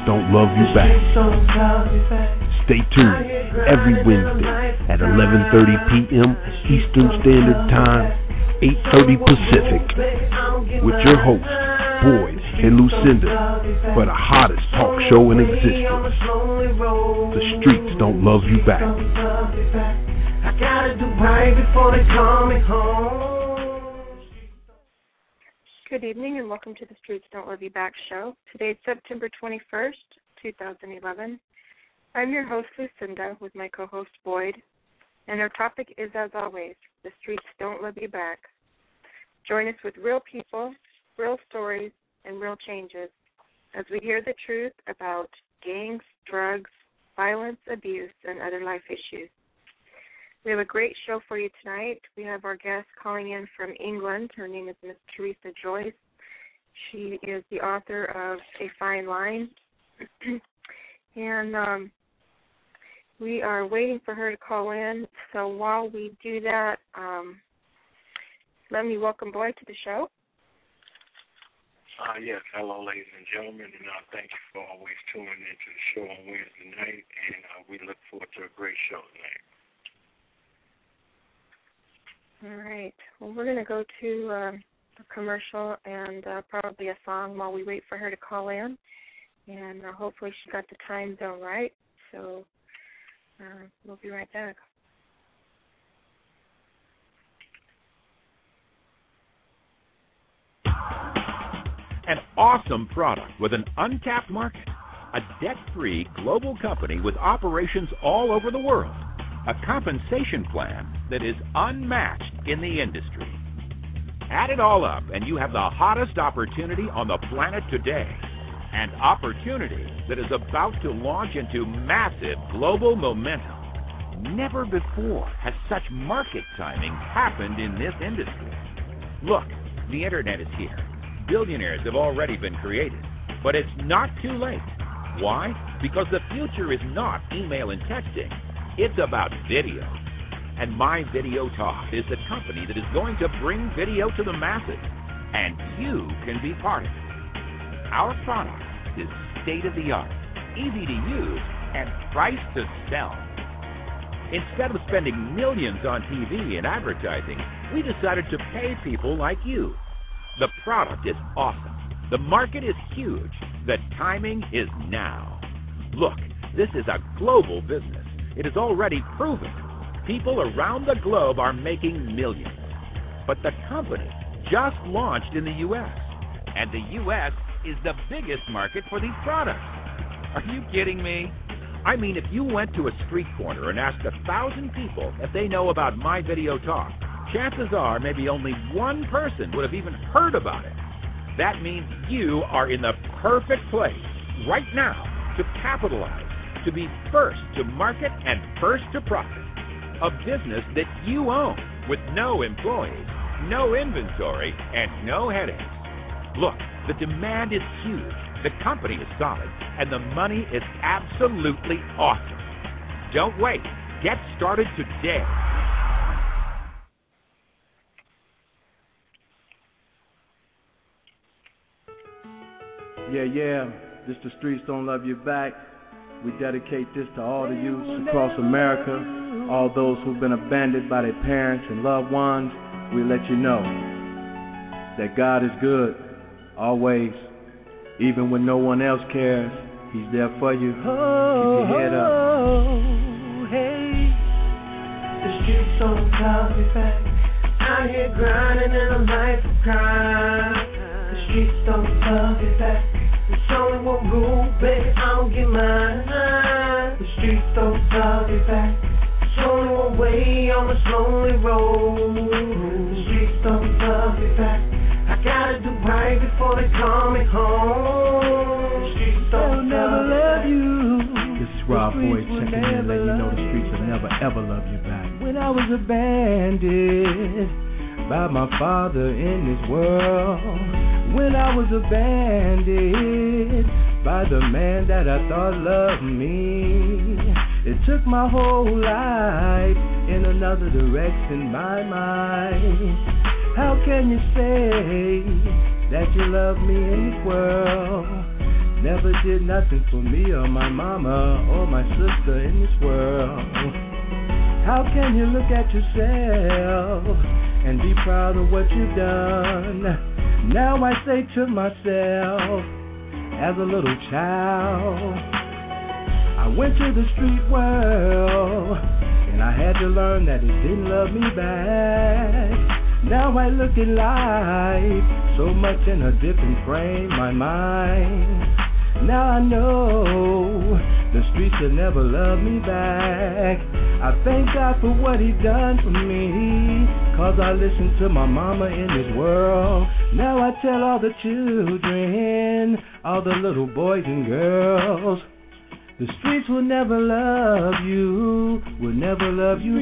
don't love you back. Stay tuned every Wednesday at 11:30 p.m. Eastern Standard Time, 8:30 Pacific, with your hosts, Boyd and Lucinda, for the hottest talk show in existence. The streets don't love you back. I gotta do right before they call me home. Good evening and welcome to the Streets Don't Love You Back show. Today is September 21st, 2011. I'm your host, Lucinda, with my co-host, Boyd, and our topic is, as always, the streets don't love you back. Join us with real people, real stories, and real changes as we hear the truth about gangs, drugs, violence, abuse, and other life issues. We have a great show for you tonight. We have our guest calling in from England. Her name is Miss Teresa Joyce. She is the author of A Fine Line. And we are waiting for her to call in. So while we do that, let me welcome Boyd to the show. Yes, hello, ladies and gentlemen, and thank you for always tuning into the show on Wednesday night, and we look forward to a great show tonight. All right. Well, we're going to go to a commercial and probably a song while we wait for her to call in, and hopefully she got the time zone right, so we'll be right back. An awesome product with an untapped market. A debt-free global company with operations all over the world. A compensation plan that is unmatched in the industry. Add it all up and you have the hottest opportunity on the planet today. An opportunity that is about to launch into massive global momentum. Never before has such market timing happened in this industry. Look, the internet is here. Billionaires have already been created, but it's not too late. Why? Because the future is not email and texting. It's about video. And My Video Talk is the company that is going to bring video to the masses, and you can be part of it. Our product is state-of-the-art, easy to use, and priced to sell. Instead of spending millions on TV and advertising, we decided to pay people like you. The product is awesome. The market is huge. The timing is now. Look, this is a global business. It is already proven. People around the globe are making millions. But the company just launched in the U.S., and the U.S. is the biggest market for these products. Are you kidding me? I mean, if you went to a street corner and asked 1,000 people if they know about My Video Talk, chances are maybe only one person would have even heard about it. That means you are in the perfect place right now to capitalize, to be first to market and first to profit. A business that you own with no employees, no inventory, and no headaches. Look, the demand is huge, the company is solid, and the money is absolutely awesome. Don't wait. Get started today. Yeah, this the Streets Don't Love You Back. We dedicate this to all the youths across America, all those who've been abandoned by their parents and loved ones. We let you know that God is good, always, even when no one else cares. He's there for you. Keep your head up. Hey, the streets don't love you back. Out here grinding in a life of crime. The streets don't love you back. There's only one rule, baby, I don't get mine. The streets don't love you back. There's only one way on this lonely road. The streets don't love you back. I gotta do right before they call me home. The streets don't never love you. This is Rob Boyd checking in, letting you know the streets will never ever love you back. When I was abandoned by my father in this world. When I was abandoned by the man that I thought loved me. It took my whole life in another direction, my mind. How can you say that you love me in this world? never did nothing for me or my mama or my sister in this world. How can you look at yourself and be proud of what you've done? Now I say to myself, as a little child, I went to the street world and I had to learn that it didn't love me back. Now I look at life so much in a different frame, my mind. Now I know the streets will never love me back. I thank God for what He done for me, 'cause I listened to my mama in this world. Now I tell all the children, all the little boys and girls, the streets will never love you, will never love you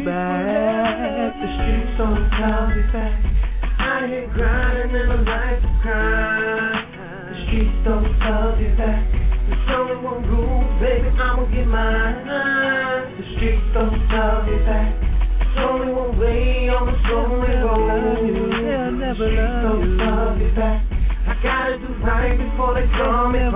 back. The streets don't love you back. Out here grinding in a life of crime. The streets don't love you back. There's only one rule, baby, I'ma get mine. The streets don't love you back. There's only one way on the lonely road. They'll never the streets love don't you. love you back. I gotta do right before they call me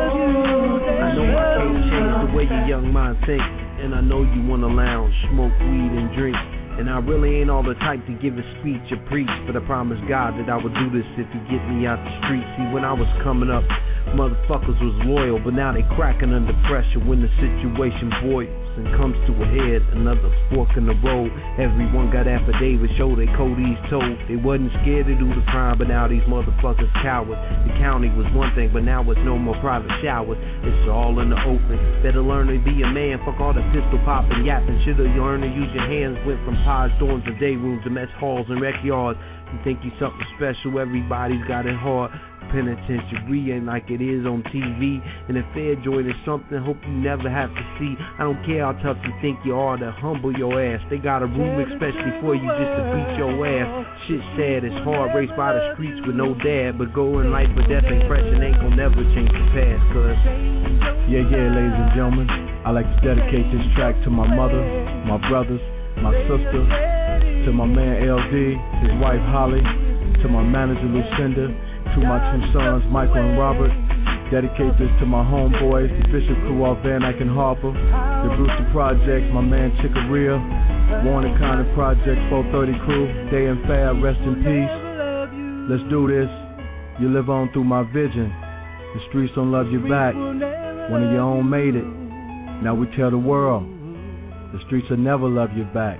home. I know I can't change the way your young mind thinks, and I know you wanna lounge, smoke weed and drink. And I really ain't all the type to give a speech or preach, but I promised God that I would do this if He get me out the street. See, when I was coming up, motherfuckers was loyal, but now they cracking under pressure when the situation boils and comes to a head. Another fork in the road. Everyone got affidavits, show they Cody's told. They wasn't scared to do the crime, but now these motherfuckers cowards. The county was one thing, but now it's no more private showers. It's all in the open. Better learn to be a man. Fuck all the pistol popping, yapping. Shoulda learned to use your hands. Went from pods, dorms, to day rooms, to mess halls and rec yards. You think you something special? Everybody's got it hard. Penitentiary ain't like it is on TV. And if fair joint is something, hope you never have to see. I don't care how tough you think you are to humble your ass. They got a room especially for you just to beat your ass. Shit sad, it's hard, raced by the streets with no dad. But going life or death impression ain't gonna never change the past, cuz. Yeah, ladies and gentlemen, I like to dedicate this track to my mother, my brothers, my sister, to my man LD, his wife Holly, to my manager Lucinda, to my two sons Michael and Robert. Dedicate this to my homeboys, the Bishop crew off Van Eyck and Harper, the Brewster Project, my man Chicoria, Warner County Project 430 crew, Day and Fab, rest in peace. Let's do this. You live on through my vision. The streets don't love you back. One of your own made it. Now we tell the world, the streets will never love you back.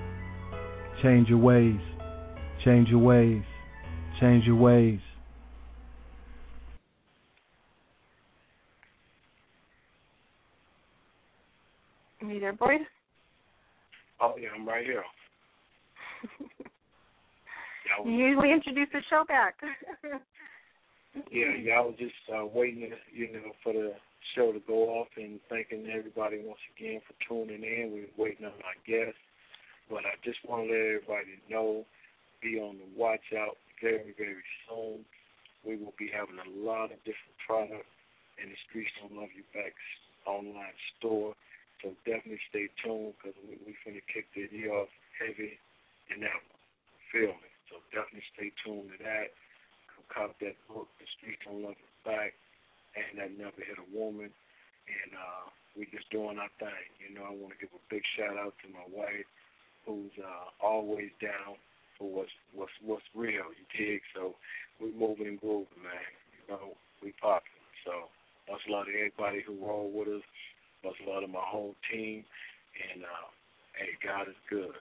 Change your ways. Change your ways. Change your ways. You there, Boyd? Oh, yeah, I'm right here. You usually introduce the show back. I was just waiting, for the show to go off and thanking everybody once again for tuning in. We're waiting on our guests. But I just want to let everybody know, be on the watch out very, very soon. We will be having a lot of different products in the Streets Don't Love You Back online store. So definitely stay tuned because we finna kick the year off heavy and ever. Feel me? So definitely stay tuned to that. Come cop that book, The Streets Don't Love You Back, and That Never Hit a Woman. And we just doing our thing. I want to give a big shout out to my wife, who's always down for what's real. You dig? So we moving and grooving, man. We popping. So much love to everybody who roll with us. Much love to my whole team, and hey, God is good.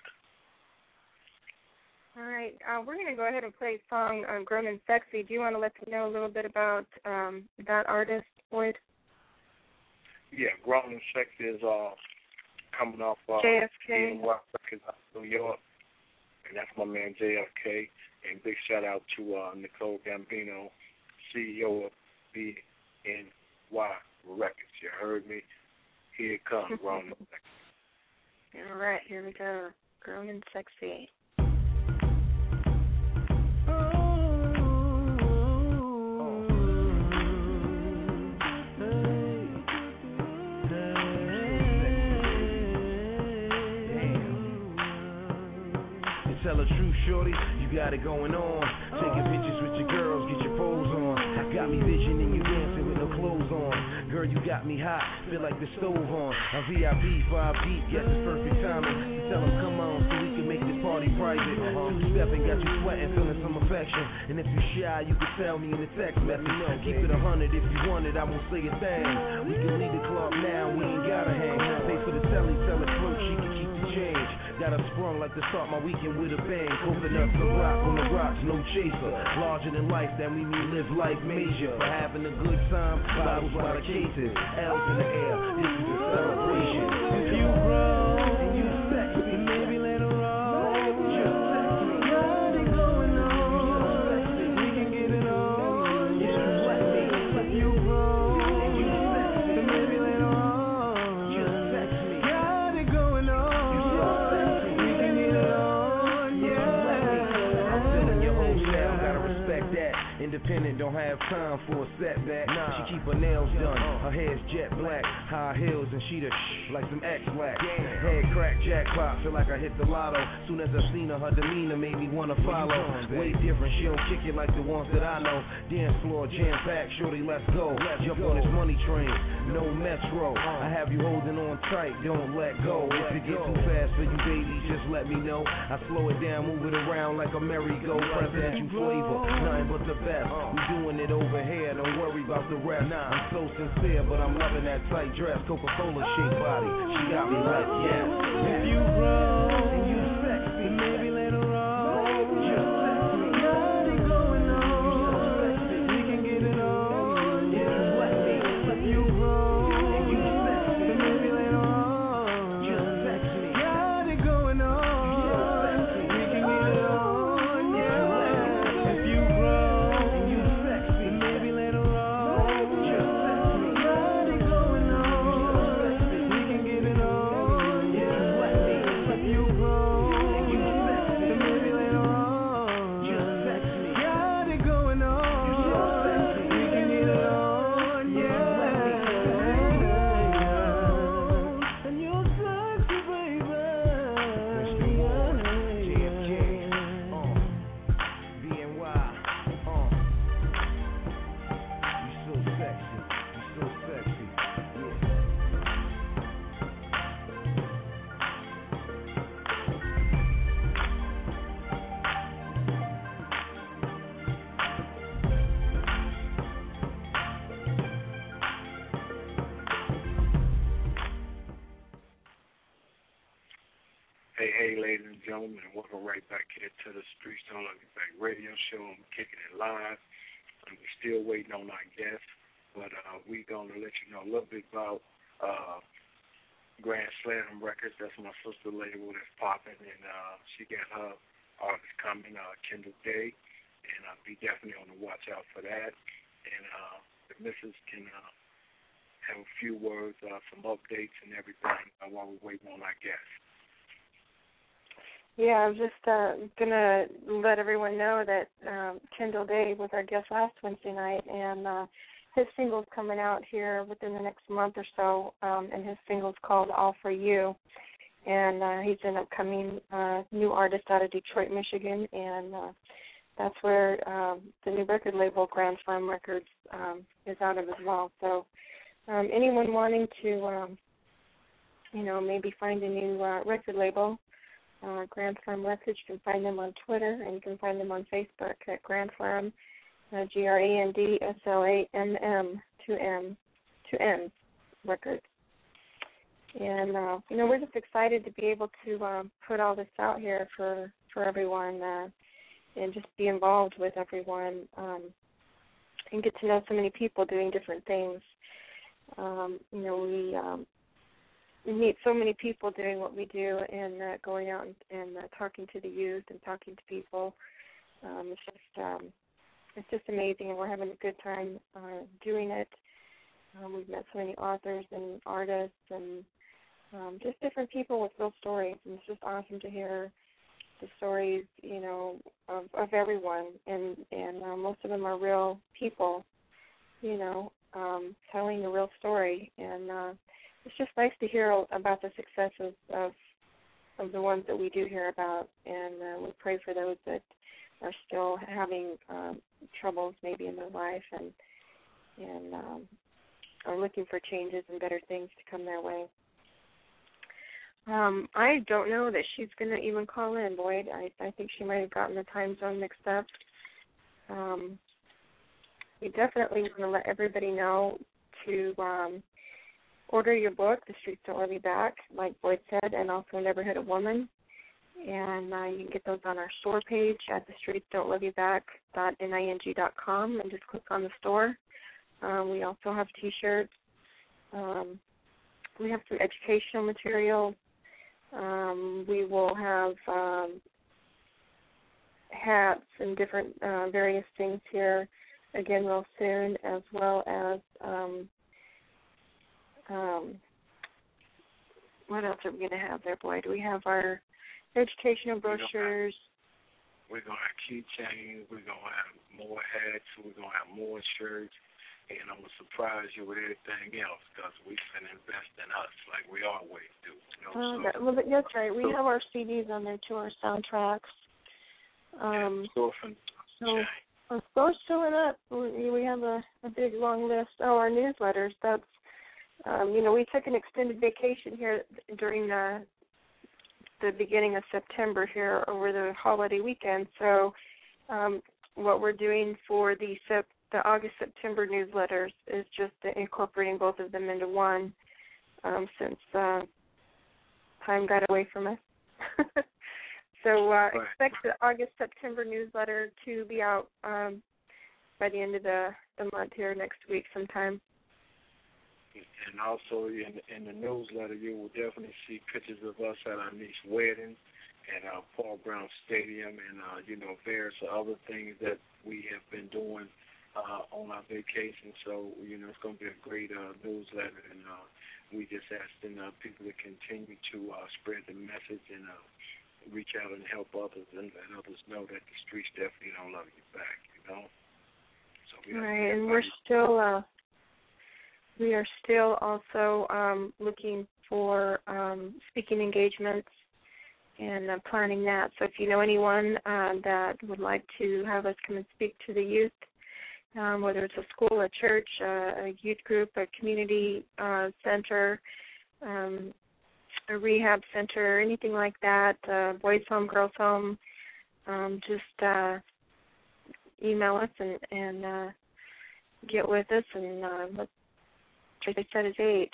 All right, we're going to go ahead and play a song, Grown and Sexy. Do you want to let me know a little bit about that artist, Boyd? Yeah, Grown and Sexy is coming off JFK. NY Records out of New York, and that's my man JFK. And big shout out to Nicole Gambino, CEO of BNY Records. You heard me? Here it comes, Grown and Sexy. All right, here we go. Grown and Sexy. Tell the truth, shorty, you got it going on. Taking pictures with your girls, get your pose on. Got me visioning you dancing with no clothes on. Girl, got me hot, feel like the stove on. A VIP 5 deep, get the perfect timing. You tell them come on so we can make this party private. Two-stepping, got you sweating, feeling some affection. And if you shy, you can tell me in the text message. Keep it 100 if you want it, I won't say a thing. We can leave the club now, we ain't gotta hang. Pay for the telly, tell her clerk she can keep the change. Got her sprung like to start my weekend with a bang. Coconuts and rock on the rocks, no chaser. Larger than life, that we mean live life major. For having a good time, bottles by the cases. L's in the air, this is a celebration. If you grow and you sexy, maybe later on you sexy. Got it going on, we can get it on. You let me, if you grow and you sexy, maybe later on you sexy. Got it going on. Independent, don't have time for a setback. She keep her nails done, her hair's jet black, high heels, and she the like some X-Black. Head crack, jackpot, feel like I hit the lotto. Soon as I seen her, her demeanor made me wanna follow. Way different, she don't kick it like the ones that I know. Dance floor, jam packed, shorty, let's go. Jump on this money train, no metro. I have you holding on tight, don't let go. If it get too fast for you, baby, just let me know. I slow it down, move it around like a merry-go. Presidential flavor, nothing but the best. We doing it over here, don't worry about the rest. I'm so sincere, but I'm loving that tight dress. Coca-Cola shaped body, she got me like yes. If you grow and you sexy, maybe later on you sexy. Got it going on, we can get it on. Yeah, let me. If you grow and you sexy, maybe later on you sexy. Got it going on, we can get it on. Yeah, if you grow. Hey, ladies and gentlemen, welcome right back here to the Streets Don't Love You Back radio show. I'm kicking it live, and we're still waiting on our guests, but we're going to let you know a little bit about Grand Slam Records. That's my sister label that's popping, and she got her artist coming, Kendall Day, and be definitely on the watch out for that. And the missus can have a few words, some updates and everything while we're waiting on our guests. Yeah, I'm just going to let everyone know that Kendall Day was our guest last Wednesday night, and his single's coming out here within the next month or so, and his single's called All For You, and he's an upcoming new artist out of Detroit, Michigan, and that's where the new record label, Grand Slam Records, is out of as well. So anyone wanting to, maybe find a new record label, Grand Slam Records, you can find them on Twitter, and you can find them on Facebook at Grand Slam, GRANDSLAMM, 2 M's, Records. And, we're just excited to be able to put all this out here for everyone and just be involved with everyone and get to know so many people doing different things. We meet so many people doing what we do and going out and talking to the youth and talking to people. It's just amazing, and we're having a good time doing it. We've met so many authors and artists and just different people with real stories, and it's just awesome to hear the stories, of everyone, and most of them are real people, telling a real story, and it's just nice to hear about the successes of the ones that we do hear about, and we pray for those that are still having troubles maybe in their life, and are looking for changes and better things to come their way. I don't know that she's going to even call in, Boyd. I think she might have gotten the time zone mixed up. We definitely want to let everybody know to order your book, The Streets Don't Love You Back, like Boyd said, and also Never Hit a Woman. And you can get those on our store page at thestreetsdon'tloveyouback.ning.com and just click on the store. We also have T-shirts. We have some educational material. We will have hats and different various things here again real soon, as well as what else are we going to have there, Boyd? We have our educational brochures. We're going to have keychains. We're going to have more hats. We're going to have more shirts. And I'm going to surprise you with everything else because we can invest in us like we always do. You know? That's right. We have our CDs on there too, our soundtracks. So our store's filling up. We have a big, long list. Oh, our newsletters. That's, we took an extended vacation here during the beginning of September here over the holiday weekend. So what we're doing for the August-September newsletters is just incorporating both of them into one since time got away from us. So expect the August-September newsletter to be out by the end of the month here next week sometime. And also in the newsletter, you will definitely see pictures of us at our niece's wedding at Paul Brown Stadium and, various other things that we have been doing on our vacation. So, it's going to be a great newsletter, and we just asking people to continue to spread the message and reach out and help others and let others know that the streets definitely don't love you back, So right, and we are still also looking for speaking engagements and planning that. So if you know anyone that would like to have us come and speak to the youth, whether it's a school, a church, a youth group, a community center, a rehab center, anything like that, boys' home, girls' home, just email us and get with us, and let's set a date.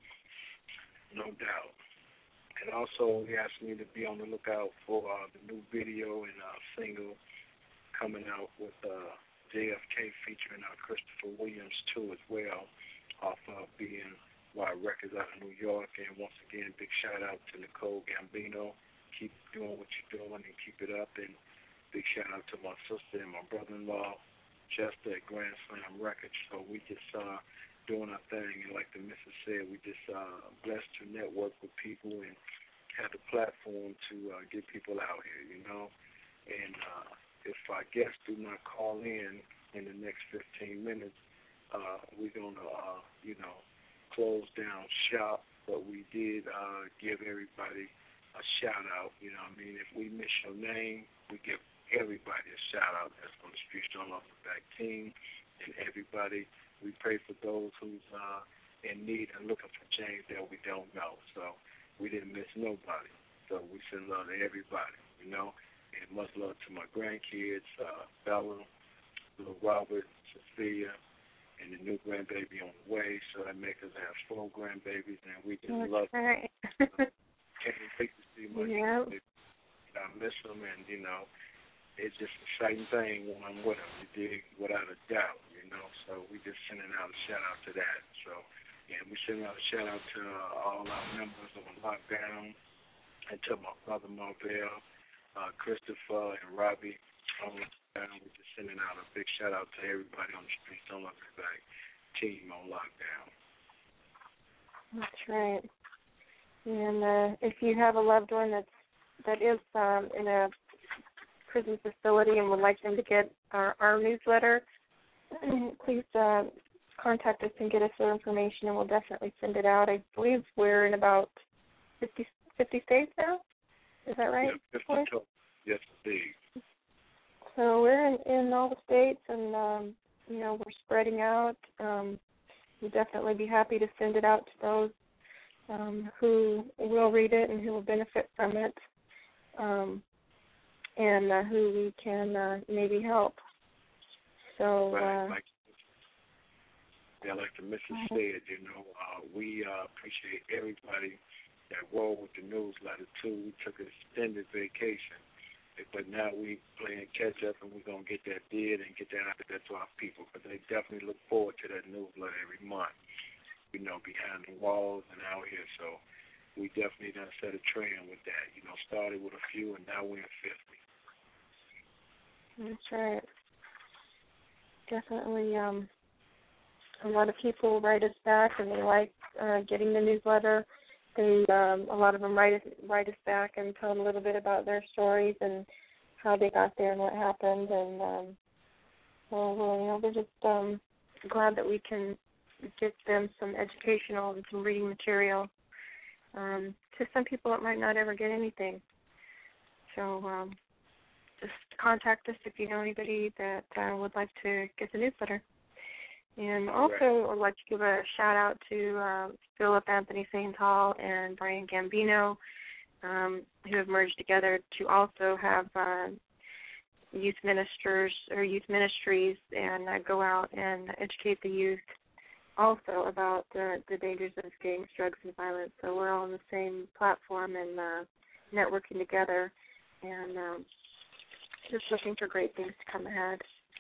No doubt. And also, he asked me to be on the lookout for the new video and single coming out with JFK featuring Christopher Williams, too, as well, off of BNY Records out of New York. And once again, big shout-out to Nicole Gambino. Keep doing what you're doing and keep it up. And big shout-out to my sister and my brother-in-law, Chester at Grand Slam Records. So we just doing our thing. And like the missus said, we just blessed to network with people and have the platform to get people out here, And if our guests do not call in the next 15 minutes, we're going to, close down shop. But we did give everybody a shout-out, If we miss your name, we give everybody a shout-out that's on the Streets Don't Love You Back team. And everybody, we pray for those who's in need and looking for change that we don't know. So we didn't miss nobody. So we send love to everybody, And much love to my grandkids, Bella, little Robert, Sophia, and the new grandbaby on the way. So that makes us have 4 grandbabies, and we just love them. Can't wait to see my grandbabies. I miss them, and, it's just an exciting thing when I'm with them, you dig, without a doubt, So we just sending out a shout-out to that. So, we sending out a shout-out to all our members on lockdown and to my brother Marvell, Christopher, and Robbie on lockdown. We're just sending out a big shout-out to everybody on the Streets Don't Love You Back team on lockdown. That's right. And if you have a loved one that is in a prison facility and would like them to get our newsletter, please contact us and get us their information, and we'll definitely send it out. I believe we're in about 50 states now. Is that right? Yeah, 50 total. Yes, indeed. So we're in all the states, and we're spreading out. we'll definitely be happy to send it out to those who will read it and who will benefit from it, and who we can maybe help. So, like the missus said, we appreciate everybody that rolled with the newsletter, too. We took an extended vacation, but now we playing catch up, and we're going to get that did and get that out there to our people, because they definitely look forward to that newsletter every month, behind the walls and out here. So we definitely done set a trend with that. Started with a few, and now we're in 50. That's right. Definitely, a lot of people write us back, and they like getting the newsletter. They, a lot of them write us back and tell them a little bit about their stories and how they got there and what happened. And we're just glad that we can get them some educational and some reading material. To some people, it might not ever get anything. So just contact us if you know anybody that would like to get the newsletter. And also, I'd like to give a shout-out to Philip Anthony Santal and Brian Gambino, who have merged together to also have youth ministers or youth ministries and go out and educate the youth also about the dangers of gangs, drugs, and violence. So we're all on the same platform and networking together, and just looking for great things to come ahead.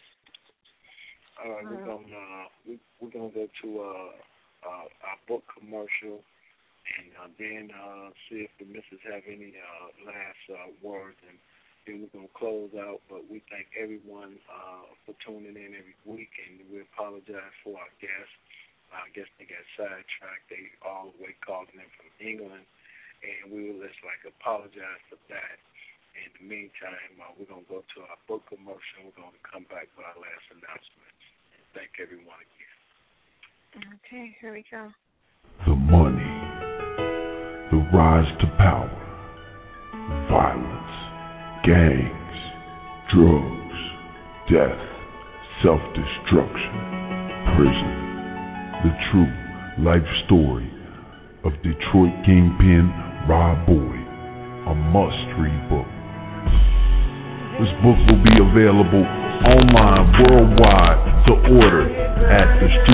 All right, we're gonna go to our book commercial, and then see if the missus have any last words, and then we're gonna close out. But we thank everyone for tuning in every week, and we apologize for our guests. I guess they got sidetracked. They all the way calling in from England, and we will just apologize for that. In the meantime, we're going to go to our book commercial. We're going to come back with our last announcements. Thank everyone again. Okay, here we go. The money, the rise to power, violence, gangs, drugs, death, self-destruction, prison. The true life story of Detroit Kingpin Rob Boyd, a must-read book. This book will be available online worldwide to order at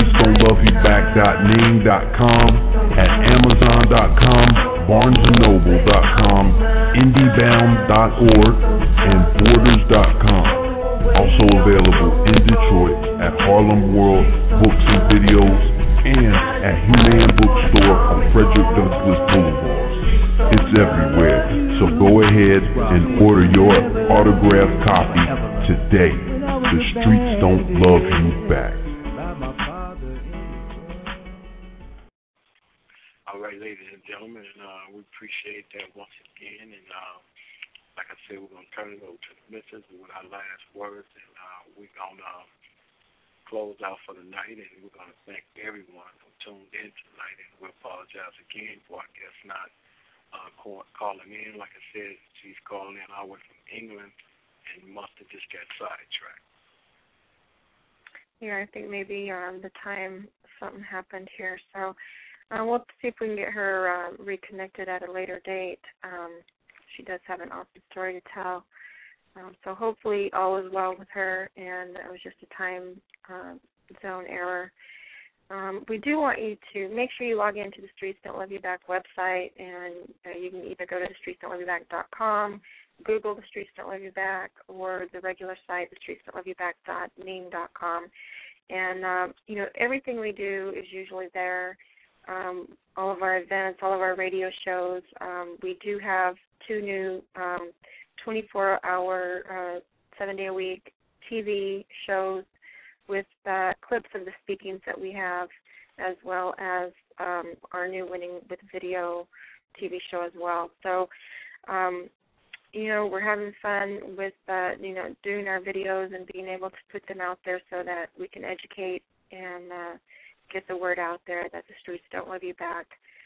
thestreetsdon'tloveyouback.ning.com, at amazon.com, barnesandnoble.com, indiebound.org, and borders.com. Also available in Detroit at Harlem World Books and Videos and at Human Bookstore on Frederick Douglass Boulevard. It's everywhere, so go ahead and order your autographed copy today. The streets don't love you back. All right, ladies and gentlemen, we appreciate that once again, and like I said, we're going to turn it over to the missus with our last words, and we're going to close out for the night, and we're going to thank everyone who tuned in tonight, and we apologize again for our guest not calling in. Like I said, she's calling in all the way from England, and must have just got sidetracked. Yeah, I think maybe the time something happened here, so we'll see if we can get her reconnected at a later date. She does have an awesome story to tell. So hopefully all is well with her, and it was just a time zone error. We do want you to make sure you log into the Streets Don't Love You Back website, and you can either go to thestreetsdon'tloveyouback.com, Google The Streets Don't Love You Back, or the regular site, thestreetsdon'tloveyouback.ning.com. And, everything we do is usually there. All of our events, all of our radio shows. We do have 2 new 24-hour, 7-day-a-week TV shows with clips of the speakings that we have, as well as our new Winning with Video TV show as well. So, we're having fun with, doing our videos and being able to put them out there so that we can educate and get the word out there that the streets don't love you back.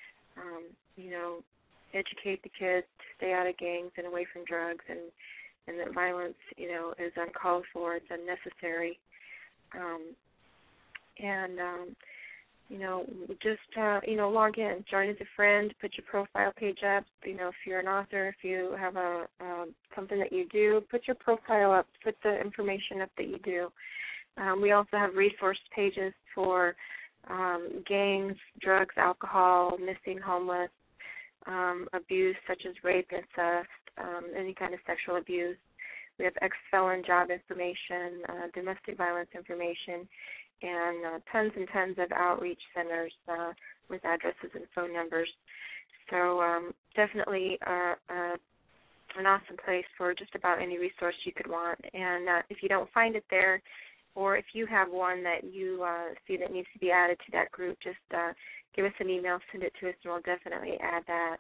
Educate the kids to stay out of gangs and away from drugs, and that violence, is uncalled for, it's unnecessary. just log in, join as a friend, put your profile page up. If you're an author, if you have something that you do, put your profile up, put the information up that you do. We also have resource pages for gangs, drugs, alcohol, missing, homeless, abuse such as rape, incest, any kind of sexual abuse. We have ex-felon job information, domestic violence information, and tons and tons of outreach centers with addresses and phone numbers. So definitely an awesome place for just about any resource you could want. And if you don't find it there, or if you have one that you see that needs to be added to that group, just give us an email, send it to us, and we'll definitely add that.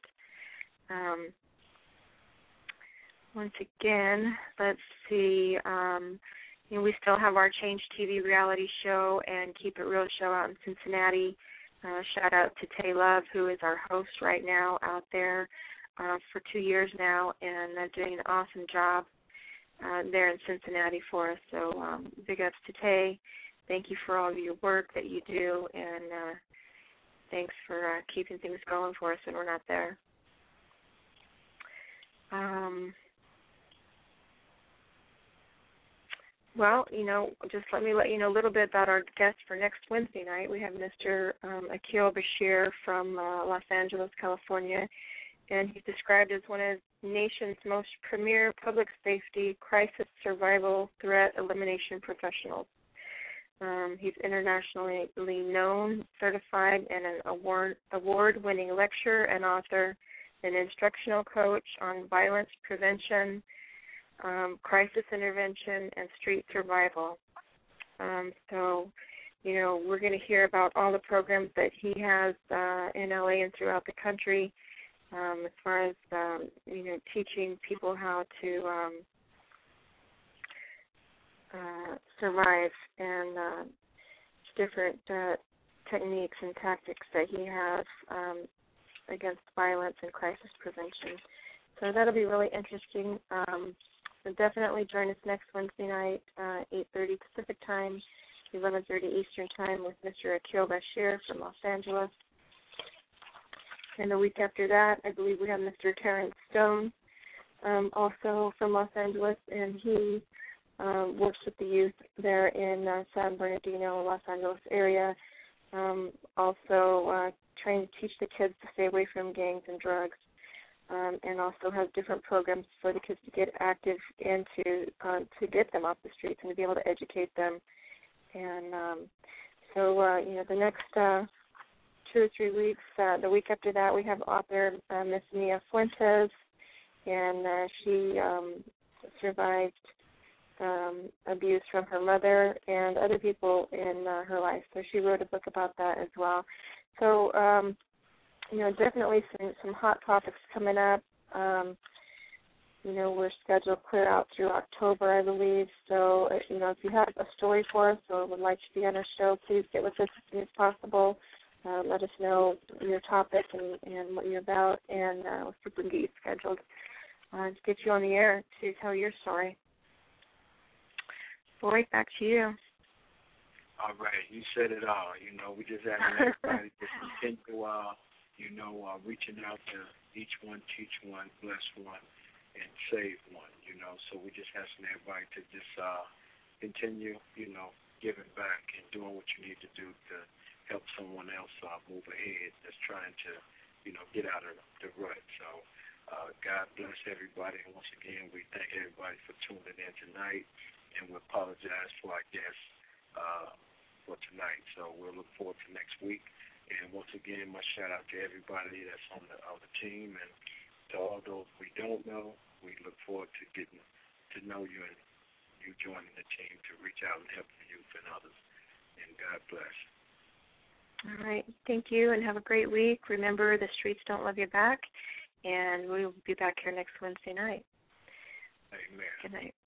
Once again, let's see. We still have our Change TV reality show and Keep It Real show out in Cincinnati. Shout out to Tay Love, who is our host right now out there for 2 years now, and doing an awesome job there in Cincinnati for us. So big ups to Tay. Thank you for all of your work that you do, and thanks for keeping things going for us when we're not there. Well, just let me let you know a little bit about our guest for next Wednesday night. We have Mr. Akil Bashir from Los Angeles, California, and he's described as one of the nation's most premier public safety crisis survival threat elimination professionals. He's internationally known, certified, and an award-winning lecturer and author, an instructional coach on violence prevention, crisis intervention, and street survival. So, we're going to hear about all the programs that he has in LA and throughout the country as far as, teaching people how to survive and different techniques and tactics that he has against violence and crisis prevention. So that'll be really interesting. So definitely join us next Wednesday night, 8:30 Pacific Time, 11:30 Eastern Time with Mr. Akil Bashir from Los Angeles. And the week after that, I believe we have Mr. Terrence Stone, also from Los Angeles, and he works with the youth there in San Bernardino, Los Angeles area, also trying to teach the kids to stay away from gangs and drugs. And also has different programs for the kids to get active and to get them off the streets and to be able to educate them. And the next 2 or 3 weeks, the week after that, we have author Miss Mia Fuentes, and she survived abuse from her mother and other people in her life. So she wrote a book about that as well. So definitely some hot topics coming up. We're scheduled clear out through October, I believe. So, if you have a story for us or would like to be on our show, please get with us as soon as possible. Let us know your topic and what you're about, and we'll see if we can get you scheduled to get you on the air to tell your story. Boyd, back to you. All right, you said it all. We just having everybody just continue reaching out to each one, teach one, bless one, and save one, So we just asking everybody to just continue, giving back and doing what you need to do to help someone else move ahead that's trying to, get out of the rut. So God bless everybody. And once again, we thank everybody for tuning in tonight, and we apologize for our guests for tonight. So we'll look forward to next week. And once again, my shout-out to everybody that's on the team, and to all those we don't know, we look forward to getting to know you and you joining the team to reach out and help the youth and others. And God bless. All right. Thank you, and have a great week. Remember, the streets don't love you back, and we'll be back here next Wednesday night. Amen. Good night.